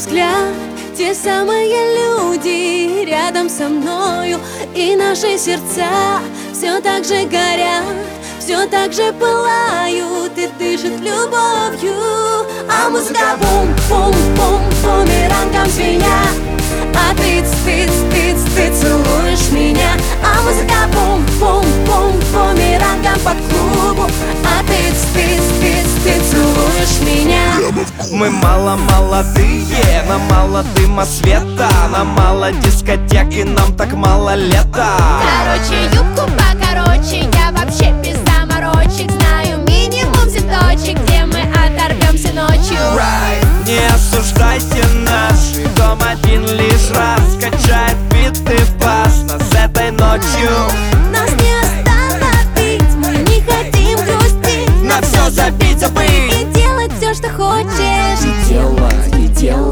взгляд, те самые люди рядом со мною, и наши сердца все так же горят, все так же пылают и дышат любовью. А музыка бум-бум-бум, бумерангом звеня, а ты целуешь меня. А музыка бум-бум-бум, бумерангом по клубу, а ты целуешь меня. Мы мало молодые, нам мало дыма света, нам мало дискотек и нам так мало лета. Короче, юбку покороче, я вообще без заморочек. Знаю минимум цветочек, где мы оторвемся ночью. Не осуждайте наш дом один лишь раз, качает биты бас нас этой ночью. Нас не остановить, мы не хотим грустить, На все забить, забыть и делать все, что хочешь. И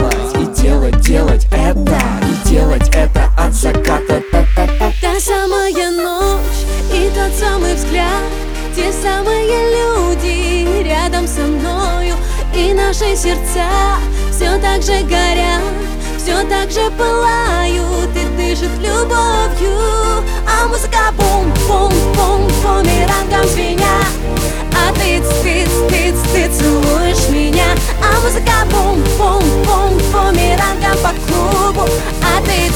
делать это, и делать это от заката. Та самая ночь и тот самый взгляд, те самые люди рядом со мною, и наши сердца все так же горят, все так же пылают и дышат любовью. А музыка бум-бум-бум, бумерангом звеня, а ты целуешь меня. А музыка бум-бум-бум, бумерангом по клубу, а ты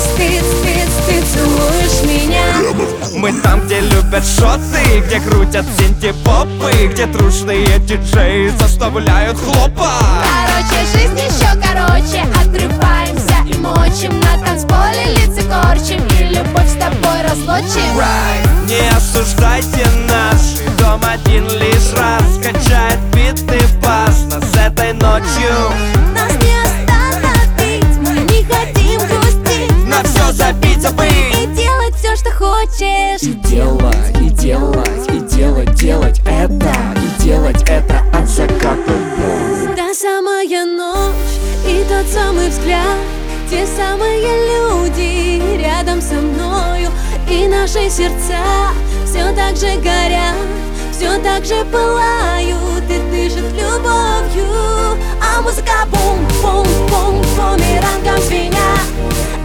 целуешь меня. Мы там, где любят шоты, где крутят синти-попы, где трушные диджеи заставляют хлопать. Короче, жизнь еще короче, отрываемся и мочим. На танцполе лица корчим и любовь с тобой разлучим. Не осуждайте наш дом один лишь раз, качает биты бас нас этой ночью. Нас не остановить, мы не хотим грустить, На все забить, забыть и делать все, что хочешь. И делать это, и делать это от заката. Та самая ночь и тот самый взгляд, те самые люди рядом со мною, и наши сердца все так же горят, все так же пылают и дышат любовью. А музыка бум-бум-бум, бумерангом звеня,